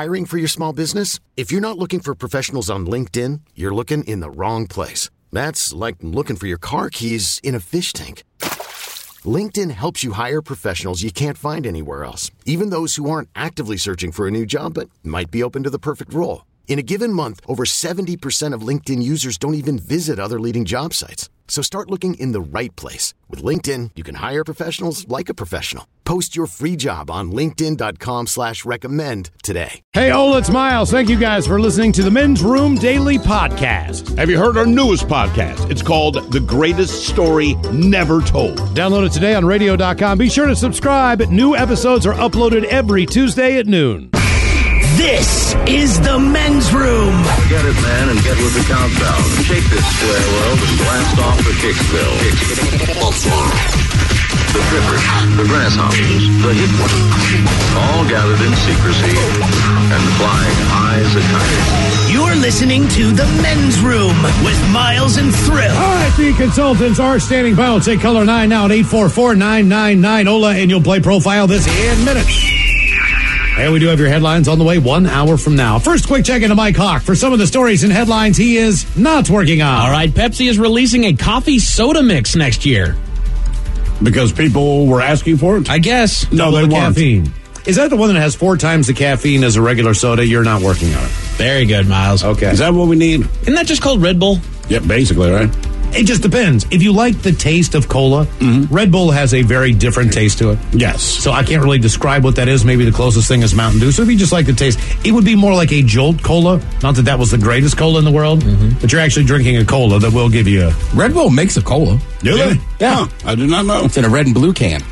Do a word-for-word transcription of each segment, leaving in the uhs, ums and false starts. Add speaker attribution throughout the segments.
Speaker 1: Hiring for your small business? If you're not looking for professionals on LinkedIn, you're looking in the wrong place. That's like looking for your car keys in a fish tank. LinkedIn helps you hire professionals you can't find anywhere else, even those who aren't actively searching for a new job but might be open to the perfect role. In a given month, over seventy percent of LinkedIn users don't even visit other leading job sites. So start looking in the right place. With LinkedIn, you can hire professionals like a professional. Post your free job on linkedin.com slash recommend today.
Speaker 2: Hey, Ola, it's Miles. Thank you guys for listening to the Men's Room Daily Podcast.
Speaker 3: Have you heard our newest podcast? It's called The Greatest Story Never Told.
Speaker 2: Download it today on radio dot com. Be sure to subscribe. New episodes are uploaded every Tuesday at noon.
Speaker 4: This is the Men's Room.
Speaker 5: Get it, man, and get with the countdown. Shake this square world and blast off for Kicksville. The Trippers, the Grasshoppers, the Hip Ones, all gathered in secrecy and flying high as a kite.
Speaker 4: You're listening to the Men's Room with Miles and Thrill.
Speaker 2: All right, the consultants are standing by. We'll take caller nine now at eight four four, nine nine nine. Ola, and you'll play Profile this in minutes. And we do have your headlines on the way one hour from now. First, quick check into Mike Hawk for some of the stories and headlines he is not working on.
Speaker 6: All right, Pepsi is releasing a coffee soda mix next year.
Speaker 3: Because people were asking for it?
Speaker 6: I guess.
Speaker 3: No, they
Speaker 2: the
Speaker 3: weren't.
Speaker 2: Caffeine. Is that the one that has four times the caffeine as a regular soda? You're not working on it.
Speaker 6: Very good, Miles.
Speaker 2: Okay.
Speaker 3: Is that what we need?
Speaker 6: Isn't that just called Red Bull?
Speaker 3: Yep, basically, right?
Speaker 2: It just depends. If you like the taste of cola, mm-hmm. Red Bull has a very different taste to it.
Speaker 3: Yes.
Speaker 2: So I can't really describe what that is. Maybe the closest thing is Mountain Dew. So if you just like the taste, it would be more like a Jolt Cola. Not that that was the greatest cola in the world, mm-hmm. but you're actually drinking a cola that will give you a...
Speaker 7: Red Bull makes a cola.
Speaker 3: Do they?
Speaker 7: Yeah.
Speaker 3: Huh, I did not know.
Speaker 7: It's in a red and blue can.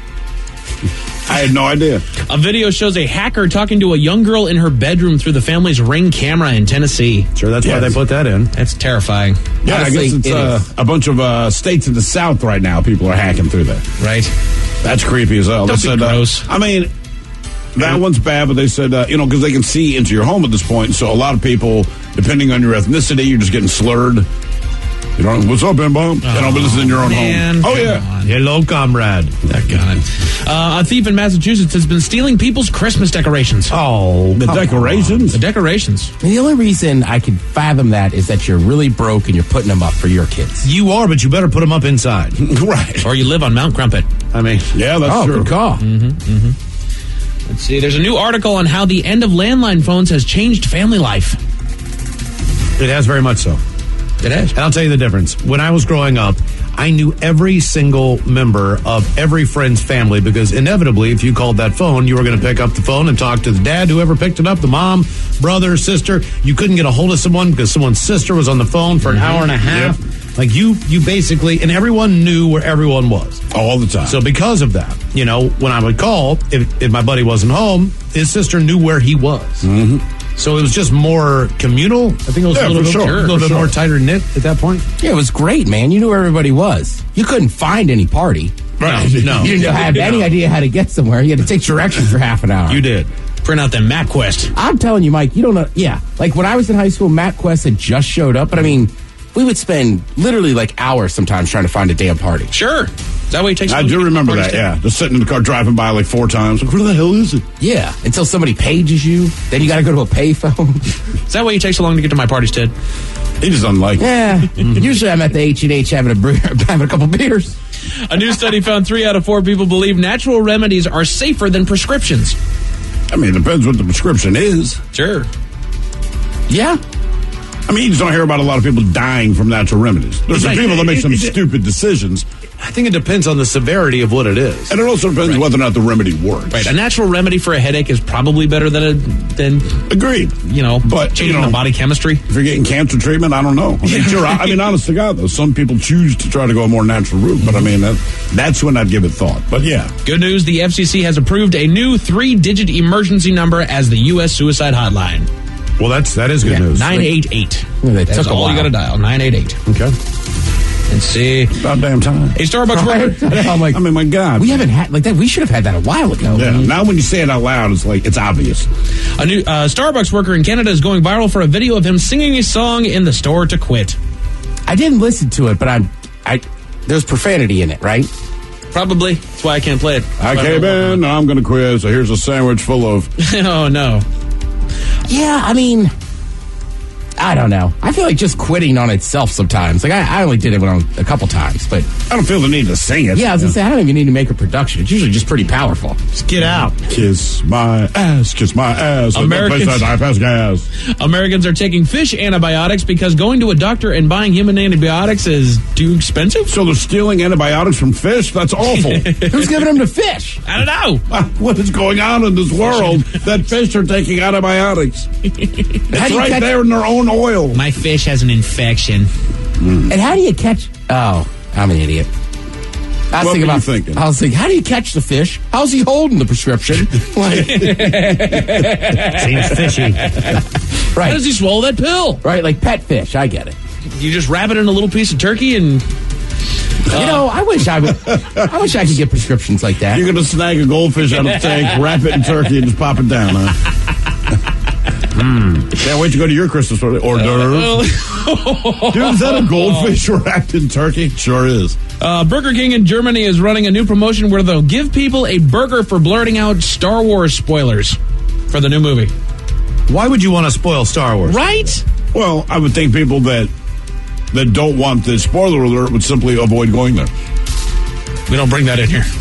Speaker 3: I had no idea.
Speaker 6: A video shows a hacker talking to a young girl in her bedroom through the family's Ring camera in Tennessee.
Speaker 2: Sure, that's
Speaker 3: yes.
Speaker 2: why they put that in.
Speaker 6: That's terrifying.
Speaker 3: Yeah,
Speaker 7: Honestly,
Speaker 3: I guess it's
Speaker 7: it
Speaker 3: uh, a bunch of uh, states in the South right now. People are hacking through that.
Speaker 6: Right.
Speaker 3: That's creepy as hell.
Speaker 6: Don't
Speaker 3: They
Speaker 6: be
Speaker 3: said,
Speaker 6: gross.
Speaker 3: Uh, I mean, that one's bad, but they said, uh, you know, because they can see into your home at this point. So a lot of people, depending on your ethnicity, you're just getting slurred. You know, what's up, M-Bomb?
Speaker 6: Oh,
Speaker 3: you know, but this is in your own
Speaker 6: man,
Speaker 3: home. Oh,
Speaker 6: come
Speaker 3: yeah.
Speaker 6: on.
Speaker 2: Hello, comrade.
Speaker 6: That uh, a thief in Massachusetts has been stealing people's Christmas decorations.
Speaker 2: Oh,
Speaker 3: The decorations?
Speaker 6: The decorations.
Speaker 7: And the only reason I can fathom that is that you're really broke and you're putting them up for your kids.
Speaker 2: You are, but you better put them up inside.
Speaker 3: Right.
Speaker 6: Or you live on Mount Crumpet.
Speaker 2: I mean,
Speaker 3: Yeah, that's
Speaker 7: Oh,
Speaker 3: true.
Speaker 7: good call.
Speaker 6: Mm-hmm, mm-hmm. Let's see. There's a new article on how the end of landline phones has changed family life.
Speaker 2: it has very much so.
Speaker 6: It has.
Speaker 2: And I'll tell you the difference. When I was growing up, I knew every single member of every friend's family because inevitably, if you called that phone, you were going to pick up the phone and talk to the dad, whoever picked it up, the mom, brother, sister. You couldn't get a hold of someone because someone's sister was on the phone for an hour and a half. Yep. Like you, you basically, and everyone knew where everyone was.
Speaker 3: All the time.
Speaker 2: So because of that, you know, when I would call, if, if my buddy wasn't home, his sister knew where he was.
Speaker 3: Mm-hmm.
Speaker 2: So it was just more communal. I think it was
Speaker 3: Yeah,
Speaker 2: a little,
Speaker 3: for
Speaker 2: bit,
Speaker 3: sure,
Speaker 2: a little
Speaker 3: for
Speaker 2: bit
Speaker 3: sure.
Speaker 2: more tighter knit at that point.
Speaker 7: Yeah, it was great, man. You knew where everybody was. You couldn't find any party.
Speaker 3: Right.
Speaker 2: No.
Speaker 7: You didn't have any idea how to get somewhere. You had to take directions for half an hour.
Speaker 2: You did.
Speaker 6: Print out them MapQuest.
Speaker 7: I'm telling you, Mike, you don't know. Yeah. Like when I was in high school, MapQuest had just showed up. But I mean, we would spend literally like hours sometimes trying to find a damn party.
Speaker 6: Sure. Is that what it takes?
Speaker 3: I
Speaker 6: to
Speaker 3: do
Speaker 6: get
Speaker 3: remember
Speaker 6: parties
Speaker 3: that,
Speaker 6: to?
Speaker 3: yeah. Just sitting in the car, driving by like four times. Like, where the hell is it?
Speaker 7: Yeah. Until somebody pages you. Then you got to go to a payphone.
Speaker 6: Is that why you take so long to get to my parties, Ted?
Speaker 3: He just doesn't like it.
Speaker 7: Yeah. Usually I'm at the H and H having a beer, having a couple beers.
Speaker 6: A new study found three out of four people believe natural remedies are safer than prescriptions.
Speaker 3: I mean, it depends what the prescription is.
Speaker 6: Sure.
Speaker 7: Yeah.
Speaker 3: I mean, you just don't hear about a lot of people dying from natural remedies. There's some
Speaker 2: Right.
Speaker 3: people that make
Speaker 2: It-
Speaker 3: some
Speaker 2: it-
Speaker 3: stupid decisions.
Speaker 2: I think it depends on the severity of what it is.
Speaker 3: And it also depends
Speaker 6: Right.
Speaker 3: whether or not the remedy works.
Speaker 6: Right. A natural remedy for a headache is probably better than a than
Speaker 3: Agreed.
Speaker 6: you know,
Speaker 3: But,
Speaker 6: changing
Speaker 3: you know,
Speaker 6: the body chemistry.
Speaker 3: If you're getting cancer treatment, I don't know. I mean, sure, I, I mean, honest to God, though, some people choose to try to go a more natural route. But I mean, that, that's when I'd give it thought. But yeah.
Speaker 6: Good news, the F C C has approved a new three-digit emergency number as the U S suicide hotline.
Speaker 2: Well, that's that is good
Speaker 6: Yeah,
Speaker 2: news.
Speaker 6: nine eight eight.
Speaker 7: Yeah, they
Speaker 6: That's
Speaker 7: took a
Speaker 6: all
Speaker 7: while.
Speaker 6: you got to dial, nine eight eight.
Speaker 2: Okay.
Speaker 6: Let's see.
Speaker 3: About damn time.
Speaker 6: A Starbucks worker.
Speaker 7: I'm like,
Speaker 3: I mean, my God.
Speaker 7: we haven't had like that. We should have had that a while ago.
Speaker 3: Yeah. Now when you say it out loud, it's like, it's obvious.
Speaker 6: A new uh, Starbucks worker in Canada is going viral for a video of him singing a song in the store to quit.
Speaker 7: I didn't listen to it, but I'm. I there's profanity in it, right?
Speaker 6: Probably. That's why I can't play it.
Speaker 3: I came in, now I'm going to quit, so here's a sandwich full of...
Speaker 6: Oh, no.
Speaker 7: Yeah, I mean, I don't know. I feel like just quitting on itself sometimes. Like, I, I only did it when I was, a couple times, but
Speaker 3: I don't feel the need to sing it.
Speaker 7: yeah, I was going to say, I don't even need to make a production. It's usually just pretty powerful.
Speaker 2: Just get out.
Speaker 3: Kiss my ass, kiss my ass.
Speaker 6: Americans-
Speaker 3: That place I pass gas.
Speaker 6: Americans are taking fish antibiotics because going to a doctor and buying human antibiotics is too expensive.
Speaker 3: So they're stealing antibiotics from fish? That's awful.
Speaker 7: Who's giving them to fish?
Speaker 6: I don't know.
Speaker 3: What is going on in this world that fish are taking antibiotics?
Speaker 7: How do
Speaker 3: It's
Speaker 7: you
Speaker 3: right
Speaker 7: catch-
Speaker 3: there in their own oil.
Speaker 6: My fish has an infection.
Speaker 7: And how do you catch? Oh, I'm an idiot. I was
Speaker 3: What
Speaker 7: thinking
Speaker 3: were you
Speaker 7: about.
Speaker 3: thinking?
Speaker 7: I was thinking, how do you catch the fish? How's he holding the prescription? Like,
Speaker 2: Seems fishy.
Speaker 6: How
Speaker 7: right,
Speaker 6: does he swallow that pill?
Speaker 7: right, like pet fish. I get it.
Speaker 6: You just wrap it in a little piece of turkey and
Speaker 7: you know, I wish I would. I wish I could get prescriptions like that.
Speaker 3: You're going to snag a goldfish out of the tank, wrap it in turkey, and just pop it down, huh? mm. Can't wait to go to your Christmas party. Hors d'oeuvres. Dude, is that a goldfish wrapped in turkey? Sure is.
Speaker 6: Uh, Burger King in Germany is running a new promotion where they'll give people a burger for blurting out Star Wars spoilers for the new movie.
Speaker 2: Why would you want to spoil Star Wars?
Speaker 6: Right?
Speaker 3: Well, I would think people that that don't want the spoiler alert would simply avoid going there.
Speaker 6: We don't bring that in here.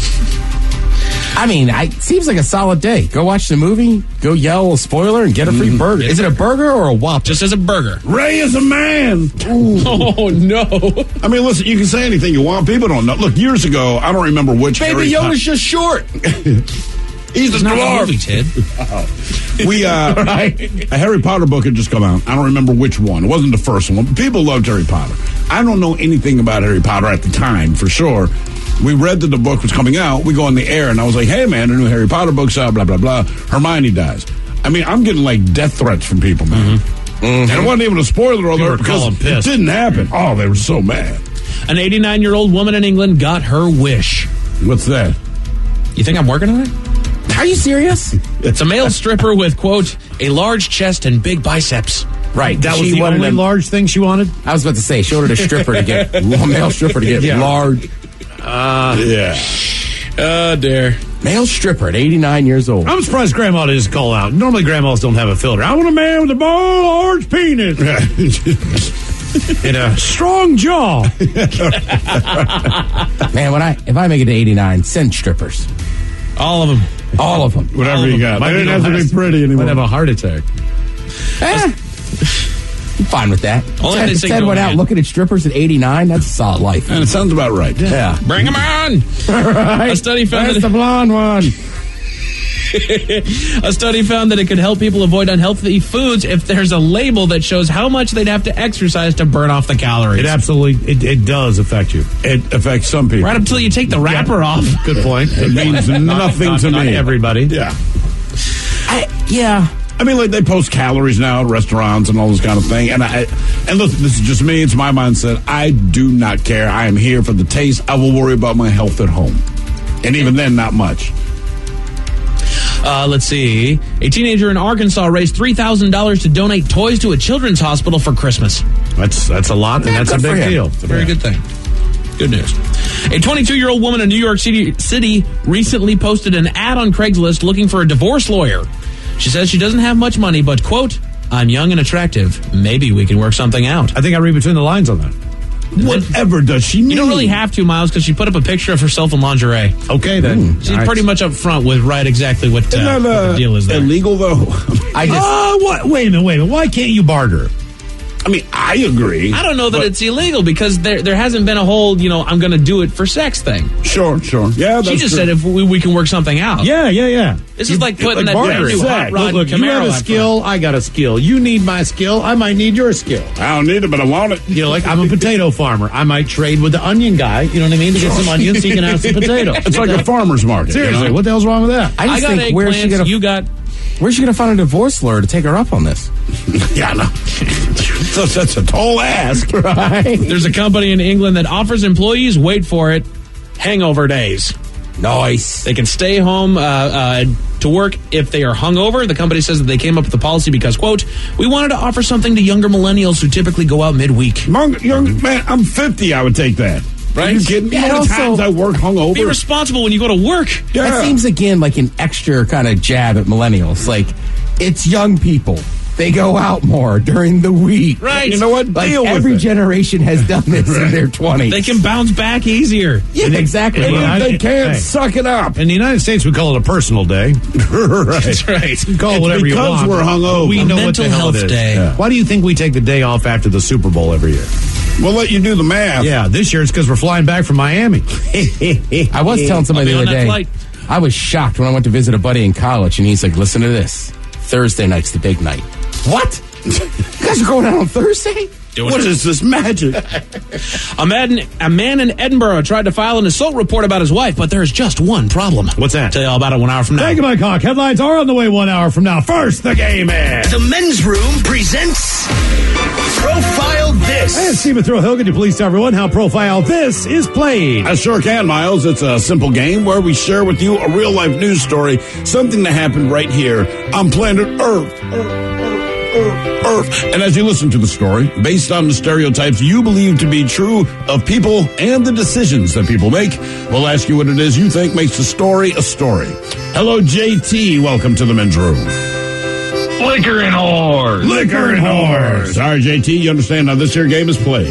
Speaker 7: I mean, I, it seems like a solid day. Go watch the movie, go yell a spoiler, and get a free burger. Is it a burger or a Whopper?
Speaker 6: Just as a burger.
Speaker 3: Ray is a man.
Speaker 6: Oh, no.
Speaker 3: I mean, listen, you can say anything you want. People don't know. Look, years ago, I don't remember which
Speaker 7: Baby
Speaker 3: Harry
Speaker 7: Yoda's just short.
Speaker 3: He's
Speaker 6: It's
Speaker 3: a
Speaker 6: not the
Speaker 3: dwarf.
Speaker 6: movie, Ted.
Speaker 3: We uh,
Speaker 7: Right.
Speaker 3: a Harry Potter book had just come out. I don't remember which one. It wasn't the first one. But people loved Harry Potter. I don't know anything about Harry Potter at the time, for sure. We read that the book was coming out. We go on the air, and I was like, "Hey, man, a new Harry Potter book's out. Blah blah blah. Hermione dies." I mean, I'm getting like death threats from people, man. Mm-hmm. And it wasn't even a spoiler alert
Speaker 2: were
Speaker 3: because
Speaker 2: calling
Speaker 3: it
Speaker 2: pissed.
Speaker 3: didn't happen. Oh, they were so mad.
Speaker 6: An eighty-nine-year-old woman in England got her wish.
Speaker 3: What's that?
Speaker 6: You think I'm working on it?
Speaker 7: Are you serious?
Speaker 6: It's a male stripper with, quote, a large chest and big biceps.
Speaker 7: Right.
Speaker 2: That was
Speaker 7: She
Speaker 2: the
Speaker 7: wanted
Speaker 2: only
Speaker 7: a-
Speaker 2: large thing she wanted?
Speaker 7: I was about to say, she ordered a stripper to get a male stripper to get
Speaker 2: Yeah.
Speaker 7: large.
Speaker 3: Yeah.
Speaker 6: Oh, dear.
Speaker 7: Male stripper at eighty-nine years old.
Speaker 2: I'm surprised Grandma didn't call out. Normally, grandmas don't have a filter. I want a man with a ball, large penis, and a strong jaw.
Speaker 7: Man, when I if I make it to eighty-nine, send strippers.
Speaker 6: All of them.
Speaker 7: All of them.
Speaker 3: Whatever you got.
Speaker 2: Might
Speaker 3: They didn't
Speaker 2: be
Speaker 3: have to be
Speaker 2: last-
Speaker 3: pretty anymore.
Speaker 2: Might have a heart attack.
Speaker 7: Eh, I'm fine with that.
Speaker 6: Only if they
Speaker 7: Ted,
Speaker 6: say
Speaker 7: Ted
Speaker 6: go
Speaker 7: went out
Speaker 6: ahead.
Speaker 7: looking at strippers at eighty-nine. That's a solid life.
Speaker 3: And it sounds about right.
Speaker 7: Yeah.
Speaker 6: Bring them on.
Speaker 7: Right.
Speaker 6: A study found
Speaker 7: That's
Speaker 6: that
Speaker 7: the blonde one.
Speaker 6: a study found that it could help people avoid unhealthy foods if there's a label that shows how much they'd have to exercise to burn off the calories.
Speaker 2: It absolutely, it, it does affect you.
Speaker 3: It affects some people.
Speaker 6: Right up until you take the wrapper off.
Speaker 2: Good point.
Speaker 3: It means nothing
Speaker 2: not,
Speaker 3: to
Speaker 2: not
Speaker 3: me.
Speaker 2: everybody.
Speaker 3: Yeah.
Speaker 7: I, yeah.
Speaker 3: I mean, like they post calories now at restaurants and all this kind of thing. And I, and look, this is just me. It's my mindset. I do not care. I am here for the taste. I will worry about my health at home, and even then, not much.
Speaker 6: Uh, let's see. A teenager in Arkansas raised three thousand dollars to donate toys to a children's hospital for Christmas.
Speaker 2: That's that's a lot, and
Speaker 7: Yeah,
Speaker 2: that's a
Speaker 7: good for
Speaker 2: big
Speaker 7: him.
Speaker 2: deal.
Speaker 6: It's a very good thing. Good news. A twenty-two-year-old woman in New York City, City recently posted an ad on Craigslist looking for a divorce lawyer. She says she doesn't have much money, but, quote, I'm young and attractive. Maybe we can work something out.
Speaker 2: I think I read between the lines on that.
Speaker 3: Whatever does she mean?
Speaker 6: You don't really have to, Miles, because she put up a picture of herself in lingerie.
Speaker 2: Okay, then.
Speaker 6: She's
Speaker 2: All right.
Speaker 6: pretty much up front with right exactly what, uh,
Speaker 3: Isn't that,
Speaker 6: what
Speaker 3: uh,
Speaker 6: the deal is there.
Speaker 3: illegal, though?
Speaker 7: I just.
Speaker 2: Oh, what? Wait a minute, wait a minute. Why can't you barter?
Speaker 3: I mean, I agree.
Speaker 6: I don't know that
Speaker 3: but-
Speaker 6: it's illegal because there there hasn't been a whole, you know, I'm going to do it for sex thing.
Speaker 3: Sure, sure. Yeah, that's
Speaker 6: She just
Speaker 3: true.
Speaker 6: said if we, we can work something out.
Speaker 2: Yeah, yeah, yeah.
Speaker 6: This is like putting that
Speaker 2: barter.
Speaker 6: brand new hot
Speaker 3: Exact.
Speaker 6: rod
Speaker 2: Look, look,
Speaker 6: Camaro
Speaker 2: you have a
Speaker 6: out
Speaker 2: skill, I got a skill. You need my skill, I might need your skill.
Speaker 3: I don't need it, but I want it.
Speaker 2: You know, like I'm a potato farmer. I might trade with the onion guy, you know what I mean, to get some onions so you can have some potatoes.
Speaker 3: It's like a farmer's market. you
Speaker 2: Seriously,
Speaker 3: know?
Speaker 2: what the hell's wrong with that?
Speaker 7: I
Speaker 6: I
Speaker 7: just
Speaker 6: got
Speaker 7: think where's she
Speaker 6: eggplants,
Speaker 7: gonna
Speaker 6: you got...
Speaker 7: where's she gonna find a divorce lawyer to take her up on this?
Speaker 3: Yeah, no. so, that's a tall ask.
Speaker 7: Right.
Speaker 6: There's a company in England that offers employees, wait for it, hangover days.
Speaker 7: Nice.
Speaker 6: They can stay home uh, uh, to work if they are hungover. The company says that they came up with the policy because, quote, we wanted to offer something to younger millennials who typically go out midweek.
Speaker 3: Young, young man, I'm fifty. I would take that.
Speaker 6: Right?
Speaker 3: Are you kidding me?
Speaker 7: Yeah,
Speaker 3: How many
Speaker 7: also-
Speaker 3: times I work hungover?
Speaker 6: Be responsible when you go to work.
Speaker 3: yeah.
Speaker 7: That seems again like an extra kind of jab at millennials. Like, it's young people. they go out more during the week.
Speaker 6: Right.
Speaker 3: You know what?
Speaker 7: Like
Speaker 3: Deal with
Speaker 7: every
Speaker 3: it.
Speaker 7: generation has done this in their twenties.
Speaker 6: They can bounce back easier.
Speaker 7: Yeah, exactly.
Speaker 2: And
Speaker 7: Yeah.
Speaker 2: I-
Speaker 3: They can't
Speaker 2: Hey.
Speaker 3: suck it up.
Speaker 2: In the United States, we call it a personal day.
Speaker 3: Right.
Speaker 6: That's right.
Speaker 2: You call it
Speaker 3: It's
Speaker 2: whatever you
Speaker 3: because
Speaker 2: want.
Speaker 3: we're hungover.
Speaker 2: We
Speaker 6: A
Speaker 2: know
Speaker 6: mental
Speaker 2: what the hell
Speaker 6: health
Speaker 2: it is.
Speaker 6: day.
Speaker 2: Yeah. Why do you think we take the day off after the Super Bowl every year?
Speaker 3: We'll let you do the math.
Speaker 2: Yeah, this year it's because we're flying back from Miami.
Speaker 7: I was telling somebody
Speaker 6: I'll
Speaker 7: the
Speaker 6: be
Speaker 7: other
Speaker 6: on that
Speaker 7: day,
Speaker 6: flight.
Speaker 7: I was shocked when I went to visit a buddy in college, and he's like, listen to this. Thursday night's the big night. What? You guys are going out on Thursday?
Speaker 3: What is this magic?
Speaker 6: A man, a man in Edinburgh tried to file an assault report about his wife, but there's just one problem.
Speaker 2: What's that?
Speaker 6: Tell you all about it one hour from now.
Speaker 2: Thank you, Mike Hawk. Headlines are on the way one hour from now. First, the game is.
Speaker 4: The Men's Room presents Profile This.
Speaker 2: And Stephen Thrill-Hill, can you please tell everyone how Profile This is played?
Speaker 3: I sure can, Miles. It's a simple game where we share with you a real life news story, something that happened right here on planet Earth. Earth, Earth, Earth, Earth. And as you listen to the story, based on the stereotypes you believe to be true of people and the decisions that people make, we'll ask you what it is you think makes a story a story. Hello, J T. Welcome to the Men's Room.
Speaker 5: Liquor and whores.
Speaker 3: Liquor and whores. All right, J T, you understand how this here game is played.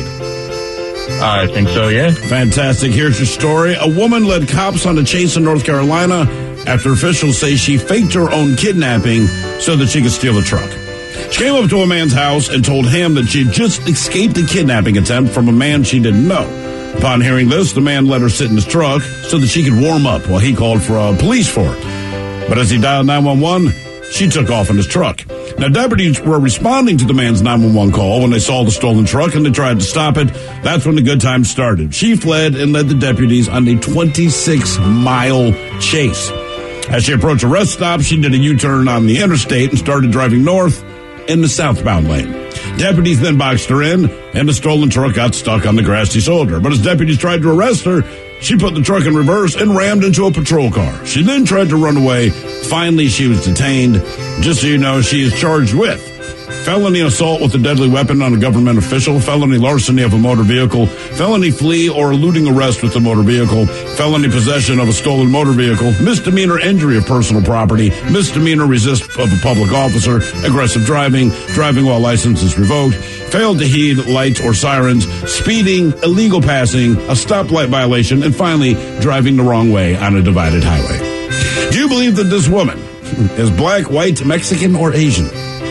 Speaker 5: I think so, yeah.
Speaker 3: Fantastic. Here's your story. A woman led cops on a chase in North Carolina after officials say she faked her own kidnapping so that she could steal a truck. She came up to a man's house and told him that she had just escaped a kidnapping attempt from a man she didn't know. Upon hearing this, the man let her sit in his truck so that she could warm up while he called for uh, police for it. But as he dialed nine one one, she took off in his truck. Now, deputies were responding to the man's nine one one call when they saw the stolen truck and they tried to stop it. That's when the good times started. She fled and led the deputies on a twenty-six mile chase. As she approached a rest stop, she did a U-turn on the interstate and started driving north in the southbound lane. Deputies then boxed her in, and the stolen truck got stuck on the grassy shoulder. But as deputies tried to arrest her, she put the truck in reverse and rammed into a patrol car. She then tried to run away. Finally, she was detained. Just so you know, she is charged with felony assault with a deadly weapon on a government official, felony larceny of a motor vehicle, felony flee or eluding arrest with a motor vehicle, felony possession of a stolen motor vehicle, misdemeanor injury of personal property, misdemeanor resist of a public officer, aggressive driving, driving while license is revoked, failed to heed lights or sirens, speeding, illegal passing, a stoplight violation, and finally, driving the wrong way on a divided highway. Do you believe that this woman is black, white, Mexican, or Asian?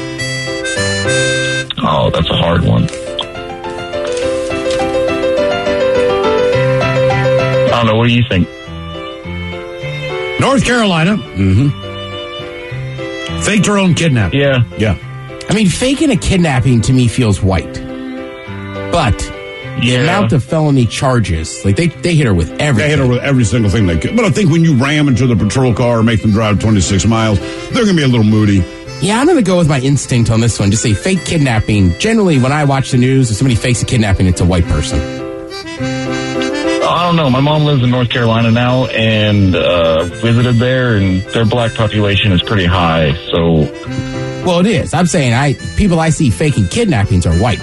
Speaker 5: Oh, that's a hard one. I don't know. What do you think?
Speaker 2: North Carolina. Mm-hmm. Faked her own kidnapping.
Speaker 5: Yeah.
Speaker 3: Yeah.
Speaker 7: I mean, faking a kidnapping to me feels white. But the
Speaker 5: Yeah.
Speaker 7: amount of felony charges, like they, they hit her with everything.
Speaker 3: They hit her with every single thing they could. But I think when you ram into the patrol car or make them drive twenty-six miles, they're going to be a little moody.
Speaker 7: Yeah, I'm going to go with my instinct on this one. Just say fake kidnapping. Generally, when I watch the news, if somebody fakes a kidnapping, it's a white person.
Speaker 5: I don't know. My mom lives in North Carolina now and uh, visited there, and their black population is pretty high. So,
Speaker 7: Well, it is. I'm saying I people I see faking kidnappings are white.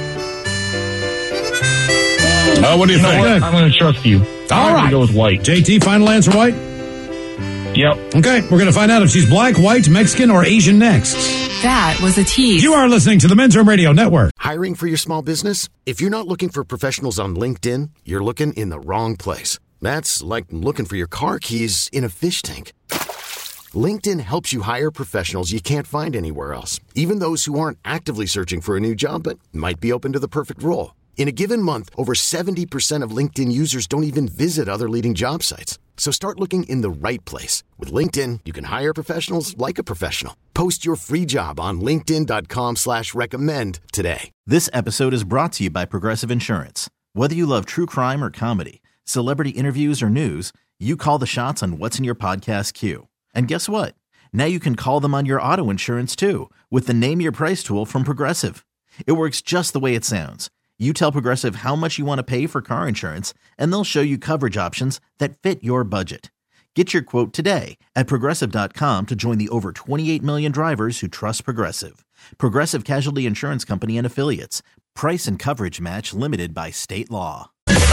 Speaker 3: Uh, what do you,
Speaker 5: you know
Speaker 3: think?
Speaker 5: what? I'm going to trust you.
Speaker 7: All
Speaker 5: I'm
Speaker 7: right.
Speaker 5: going to go with white.
Speaker 2: J T, final answer white?
Speaker 5: Yep.
Speaker 2: Okay, we're going to find out if she's black, white, Mexican, or Asian next.
Speaker 8: That was a tease.
Speaker 2: You are listening to the Men's Room Radio Network.
Speaker 1: Hiring for your small business? If you're not looking for professionals on LinkedIn, you're looking in the wrong place. That's like looking for your car keys in a fish tank. LinkedIn helps you hire professionals you can't find anywhere else, even those who aren't actively searching for a new job but might be open to the perfect role. In a given month, over seventy percent of LinkedIn users don't even visit other leading job sites. So start looking in the right place. With LinkedIn, you can hire professionals like a professional. Post your free job on linkedin.com slash recommend today.
Speaker 9: This episode is brought to you by Progressive Insurance. Whether you love true crime or comedy, celebrity interviews or news, you call the shots on what's in your podcast queue. And guess what? Now you can call them on your auto insurance too with the Name Your Price tool from Progressive. It works just the way it sounds. You tell Progressive how much you want to pay for car insurance, and they'll show you coverage options that fit your budget. Get your quote today at Progressive dot com to join the over twenty-eight million drivers who trust Progressive. Progressive Casualty Insurance Company and Affiliates. Price and coverage match limited by state law.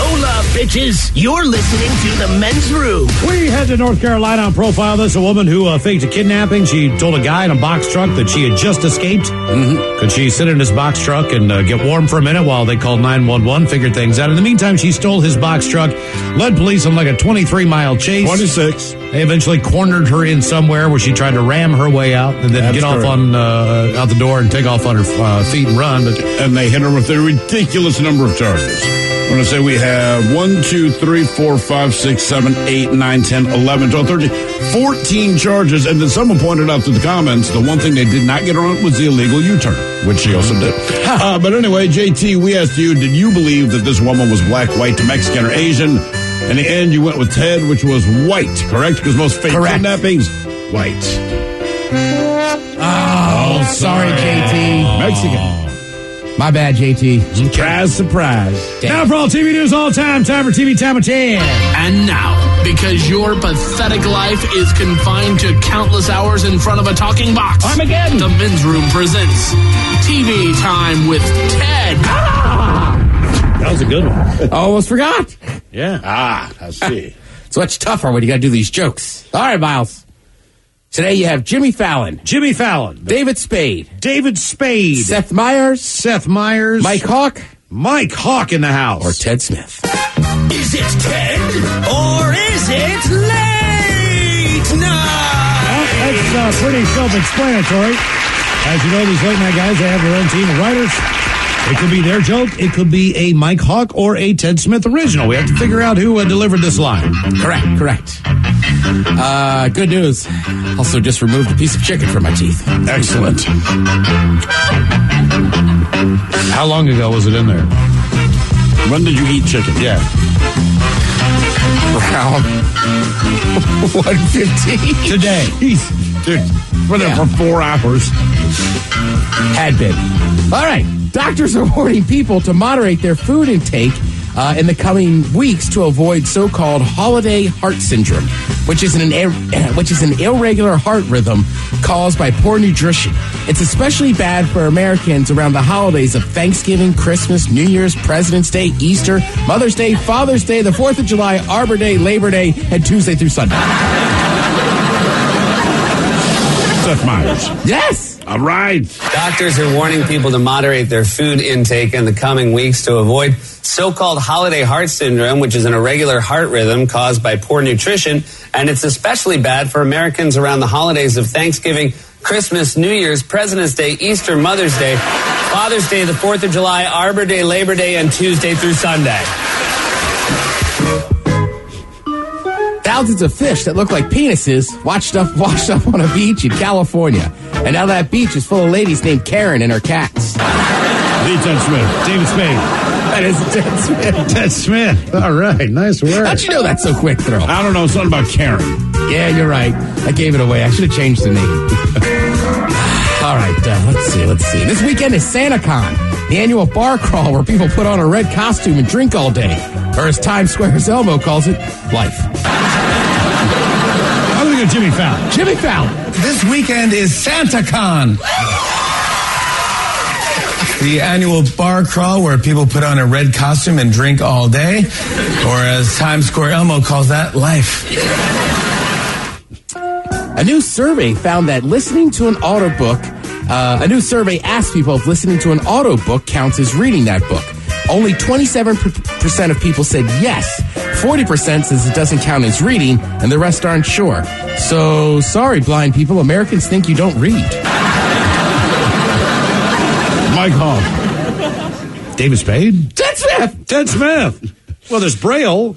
Speaker 4: Hola, bitches. You're listening to The Men's Room.
Speaker 2: We head to North Carolina on Profile This, a woman who uh, faked a kidnapping. She told a guy in a box truck that she had just escaped. Mm-hmm. Could she sit in his box truck and uh, get warm for a minute while they called nine one one, figured things out. In the meantime, she stole his box truck, led police on like a twenty-three mile chase.
Speaker 3: twenty-six.
Speaker 2: They eventually cornered her in somewhere where she tried to ram her way out and then
Speaker 3: That's
Speaker 2: get
Speaker 3: correct.
Speaker 2: off on uh, out the door and take off on her uh, feet and run. But
Speaker 3: And they hit her with a ridiculous number of charges. I'm going to say we have one, two, three, four, five, six, seven, eight, nine, ten, eleven, twelve, thirteen, fourteen charges. And then someone pointed out through the comments, the one thing they did not get her on was the illegal U-turn, which she also did. Uh, but anyway, J T, we asked you, did you believe that this woman was black, white, Mexican, or Asian? In the end, you went with Ted, which was white, correct? Because most fake
Speaker 7: Correct.
Speaker 3: kidnappings, white.
Speaker 7: Oh, sorry, J T.
Speaker 3: Mexican.
Speaker 7: My bad, J T.
Speaker 3: Surprise, surprise.
Speaker 2: now for all T V news all time, time for T V Time of ten.
Speaker 8: And now, because your pathetic life is confined to countless hours in front of a talking box,
Speaker 7: Armageddon.
Speaker 8: The Men's Room presents T V Time with Ted.
Speaker 2: That was a good one.
Speaker 7: Almost forgot.
Speaker 2: Yeah.
Speaker 3: Ah, I see.
Speaker 7: It's much tougher when you got to do these jokes. All right, Miles. Today you have Jimmy Fallon,
Speaker 2: Jimmy Fallon,
Speaker 7: David Spade,
Speaker 2: David Spade,
Speaker 7: Seth Meyers,
Speaker 2: Seth Meyers,
Speaker 7: Mike Hawk,
Speaker 2: Mike Hawk in the house.
Speaker 7: or Ted Smith.
Speaker 4: Is it Ted or is it late night?
Speaker 2: Well, that's uh, pretty self-explanatory. As you know, these late night guys, they have their own team of writers. It could be their joke. It could be a Mike Hawk or a Ted Smith original. We have to figure out who uh, delivered this line.
Speaker 7: Correct, correct. Uh, good news. Also just removed a piece of chicken from my teeth.
Speaker 3: Excellent.
Speaker 2: How long ago was it in there?
Speaker 3: When did you eat chicken?
Speaker 2: Yeah.
Speaker 7: Around one fifteen.
Speaker 2: Today.
Speaker 3: Jeez, dude, we're there
Speaker 7: Yeah.
Speaker 3: for four hours.
Speaker 7: Had been. All right. Doctors are warning people to moderate their food intake uh, in the coming weeks to avoid so-called holiday heart syndrome, which is an ir- which is an irregular heart rhythm caused by poor nutrition. It's especially bad for Americans around the holidays of Thanksgiving, Christmas, New Year's, President's Day, Easter, Mother's Day, Father's Day, the fourth of July, Arbor Day, Labor Day, and Tuesday through Sunday.
Speaker 3: Seth Meyers.
Speaker 7: Yes.
Speaker 3: All right.
Speaker 10: Doctors are warning people to moderate their food intake in the coming weeks to avoid so-called holiday heart syndrome, which is an irregular heart rhythm caused by poor nutrition. And it's especially bad for Americans around the holidays of Thanksgiving, Christmas, New Year's, President's Day, Easter, Mother's Day, Father's Day, the fourth of July, Arbor Day, Labor Day, and Tuesday through Sunday.
Speaker 7: Thousands of fish that look like penises washed up, washed up on a beach in California. And now that beach is full of ladies named Karen and her cats.
Speaker 3: The Ted Smith.
Speaker 2: David Spade.
Speaker 7: That is Ted Smith.
Speaker 2: Ted Smith. All right. Nice work.
Speaker 7: How'd you know that so quick, Thrill?
Speaker 3: I don't know, something about Karen.
Speaker 7: Yeah, you're right. I gave it away. I should have changed the name. All right, uh, let's see, let's see. This weekend is SantaCon, the annual bar crawl where people put on a red costume and drink all day. Or as Times Square's Elmo calls it, life.
Speaker 2: I'm going to go Jimmy Fallon.
Speaker 7: Jimmy Fallon.
Speaker 11: This weekend is SantaCon, the annual bar crawl where people put on a red costume and drink all day, or as Times Square Elmo calls that, life.
Speaker 7: A new survey found that listening to an audiobook, uh, a new survey asked people if listening to an audiobook counts as reading that book. Only twenty-seven percent of people said yes. forty percent says it doesn't count as reading, and the rest aren't sure. So, sorry, blind people. Americans think you don't read.
Speaker 3: Mike Hawk.
Speaker 2: David Spade?
Speaker 7: Ted Smith!
Speaker 2: Ted Smith. Well, there's Braille.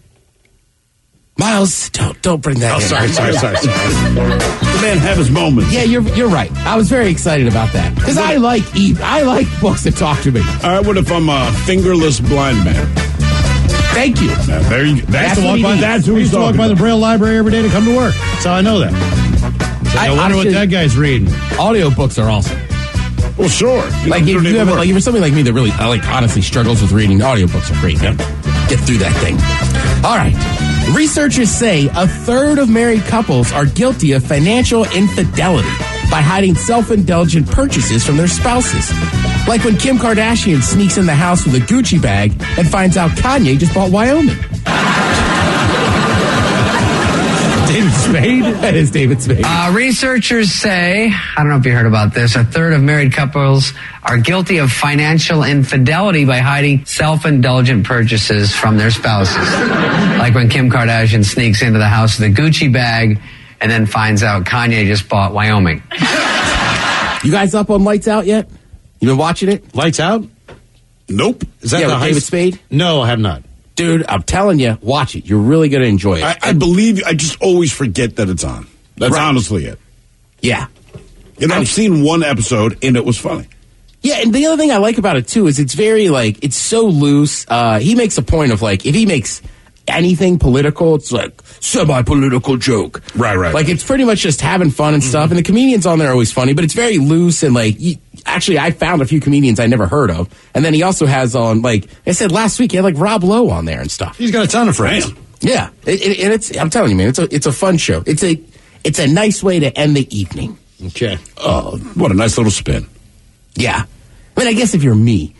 Speaker 7: Miles, don't don't bring that
Speaker 2: Oh,
Speaker 7: in.
Speaker 2: sorry, sorry, sorry, sorry.
Speaker 3: The man have his moments.
Speaker 7: Yeah, you're you're right. I was very excited about that because I like e- I like books that talk to me.
Speaker 3: All right, what if I'm a fingerless blind man?
Speaker 7: Thank you.
Speaker 3: Now, there you go. That's,
Speaker 7: That's
Speaker 3: the
Speaker 7: what
Speaker 3: walk
Speaker 7: he
Speaker 3: by.
Speaker 7: needs.
Speaker 3: That's who
Speaker 2: We
Speaker 3: he's
Speaker 2: used to walk
Speaker 3: talking
Speaker 2: by the
Speaker 3: about.
Speaker 2: Braille Library every day to come to work. That's how I know that. So I,
Speaker 7: I-
Speaker 2: wonder
Speaker 7: I
Speaker 2: what
Speaker 7: should-
Speaker 2: that guy's reading.
Speaker 7: Audiobooks are awesome.
Speaker 3: Well, sure. You
Speaker 7: Like
Speaker 3: don't
Speaker 7: if
Speaker 3: need
Speaker 7: you
Speaker 3: to
Speaker 7: have
Speaker 3: work.
Speaker 7: like if you're somebody like me that really uh, like honestly struggles with reading, audiobooks are great. Man. Get through that thing. All right. Researchers say a third of married couples are guilty of financial infidelity by hiding self-indulgent purchases from their spouses. Like when Kim Kardashian sneaks in the house with a Gucci bag and finds out Kanye just bought Wyoming.
Speaker 2: David Spade?
Speaker 7: That is David Spade.
Speaker 12: Uh, researchers say, I don't know if you heard about this, a third of married couples are guilty of financial infidelity by hiding self-indulgent purchases from their spouses. Like when Kim Kardashian sneaks into the house with a Gucci bag and then finds out Kanye just bought Wyoming.
Speaker 7: You guys up on Lights Out yet? You been watching it?
Speaker 2: Lights Out?
Speaker 3: Nope.
Speaker 2: Is that
Speaker 7: yeah,
Speaker 2: the
Speaker 7: with
Speaker 2: high
Speaker 7: David Spade?
Speaker 2: No, I have not.
Speaker 7: Dude, I'm telling you, watch it. You're really going to enjoy it.
Speaker 3: I, I believe, I just always forget that it's on. That's
Speaker 7: Right.
Speaker 3: honestly it.
Speaker 7: Yeah.
Speaker 3: And I've seen one episode, and it was funny.
Speaker 7: Yeah, and the other thing I like about it, too, is it's very, like, it's so loose. Uh, he makes a point of, like, if he makes anything political, it's like semi-political joke.
Speaker 3: Right, right.
Speaker 7: Like, it's pretty much just having fun and stuff. And the comedians on there are always funny, but it's very loose and, like, you, actually, I found a few comedians I never heard of. And then he also has on, like, I said last week, he had, like, Rob Lowe on there and stuff.
Speaker 2: He's got a ton of friends.
Speaker 7: Yeah. It, it, and it's, I'm telling you, man, it's a, it's a fun show. It's a, it's a nice way to end the evening.
Speaker 2: Okay.
Speaker 3: Oh, what a nice little spin.
Speaker 7: Yeah. I mean, I guess if you're me.